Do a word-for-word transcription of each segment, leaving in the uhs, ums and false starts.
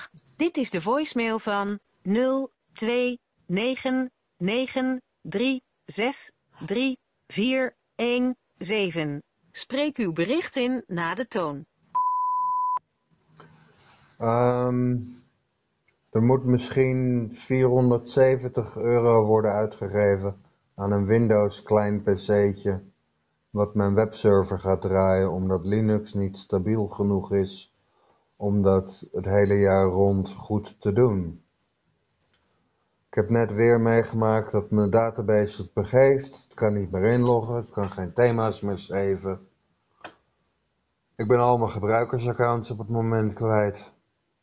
Dit is de voicemail van nul twee negen negen drie zes drie vier een zeven. Spreek uw bericht in na de toon. Um, er moet misschien vierhonderdzeventig euro worden uitgegeven aan een Windows klein pc'tje, wat mijn webserver gaat draaien omdat Linux niet stabiel genoeg is om dat het hele jaar rond goed te doen. Ik heb net weer meegemaakt dat mijn database het begeeft. Het kan niet meer inloggen, het kan geen thema's meer schrijven. Ik ben al mijn gebruikersaccounts op het moment kwijt.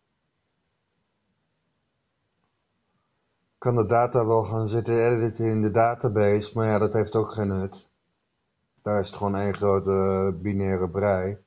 Ik kan de data wel gaan zitten editen in de database, maar ja, dat heeft ook geen nut. Daar is het gewoon één grote binaire brei.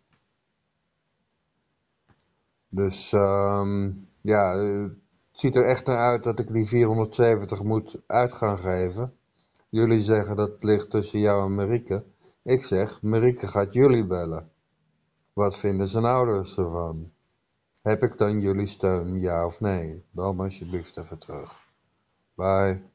Dus um, ja, het ziet er echt naar uit dat ik die vierhonderdzeventig moet uit gaan geven. Jullie zeggen dat het ligt tussen jou en Marieke. Ik zeg, Marieke gaat jullie bellen. Wat vinden zijn ouders ervan? Heb ik dan jullie steun, ja of nee? Bel me alsjeblieft even terug. Bye.